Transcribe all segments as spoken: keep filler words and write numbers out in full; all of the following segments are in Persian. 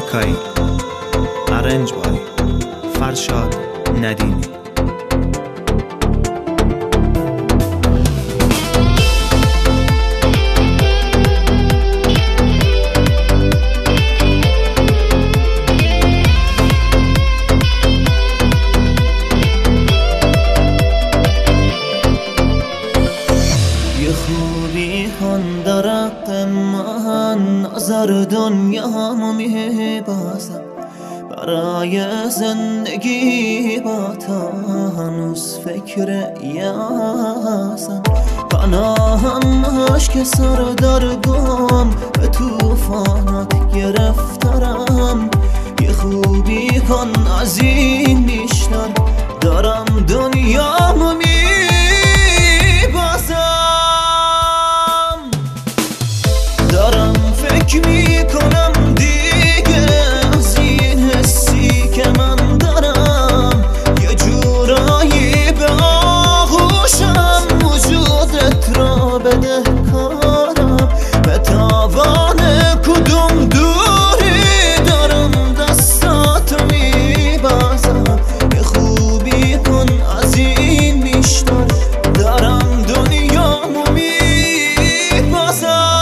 موسیقایی ارنج بای فرشاد ندیمی. خوبی هن درق من نظر دنیامو میبازم، برای زندگی با تا هنوز فکر یاسم. پناهم عشق سردرگم به توفانات گرفتارم. یه خوبی کن از این بیشتر، دارم دنیامو میبازم. دارم فکر میکنم دیگه از این حسی که من دارم، یه جورایی به آغوشم وجودت را بده کارم. به تاوان کدوم دوری دارم دستاتو میبازم. یه خوبی کن از این بیشتر، دارم دنیامو میبازم.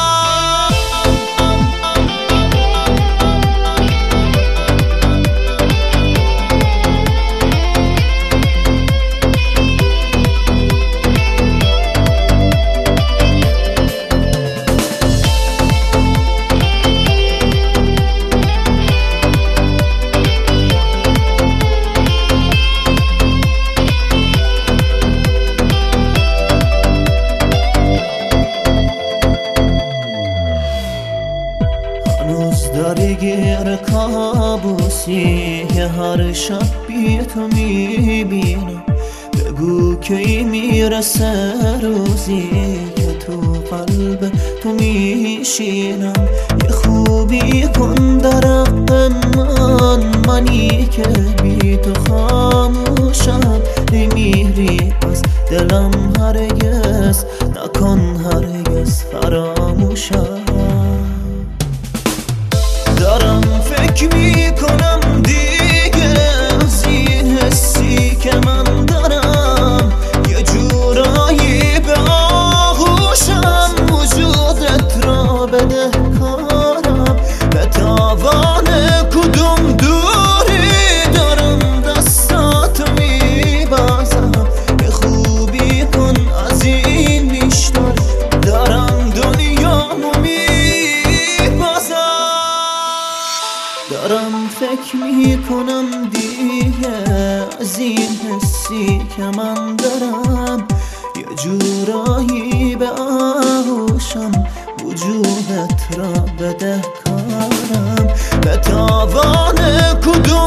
هنوز داری گیر کابوسی که هر شب بی تو میبینم. بگو کی میرسه روزی که تو قلب تو میشینم. یه خوبی کن در حق من، منی که بی تو خاموشم. نمیری از دلم هرگز، نکن هرگز فراموشم. دارم فکر میکنم دیگه از این حسی که من دارم، یه جورایی به آغوشم وجودت را بده کارم. به تاوان کدوم دوری دارم دستاتو میبازم. یه خوبی کن از این بیشتر، دارم دنیامو میبازم. دارم فکر میکنم دیگه از این حسی که من دارم، یه جورایی به آغوشم وجودت را بده کارم. به تاوان کدوم